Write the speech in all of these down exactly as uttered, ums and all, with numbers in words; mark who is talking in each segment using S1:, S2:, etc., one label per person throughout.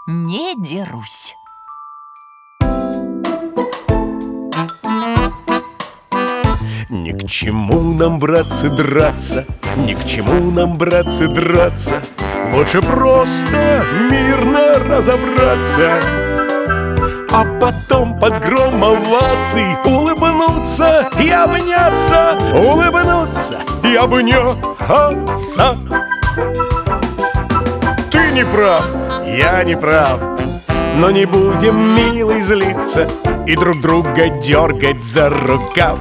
S1: не дерусь.
S2: Ни к чему нам, братцы, драться, ни к чему нам, братцы, драться. Лучше просто мирно разобраться, а потом под гром оваций улыбнуться и обняться, улыбнуться и обняться. Ты не прав, я не прав, но не будем, милый, злиться и друг друга дергать за рукав.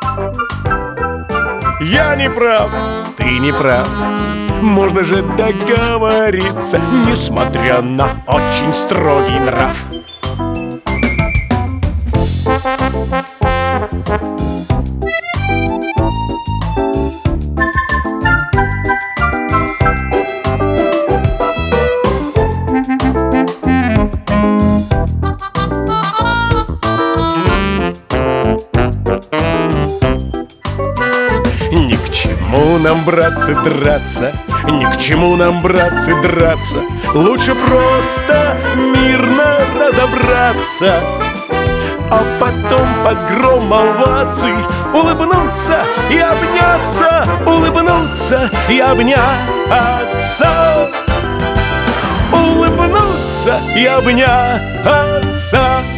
S2: Я не прав, ты не прав, можно же договориться, несмотря на очень строгий нрав. Ни к чему нам, братцы, драться, ни к чему нам, братцы, драться. Лучше просто мирно разобраться, а потом под гром оваций улыбнуться и обняться, улыбнуться и обняться, улыбнуться и обняться.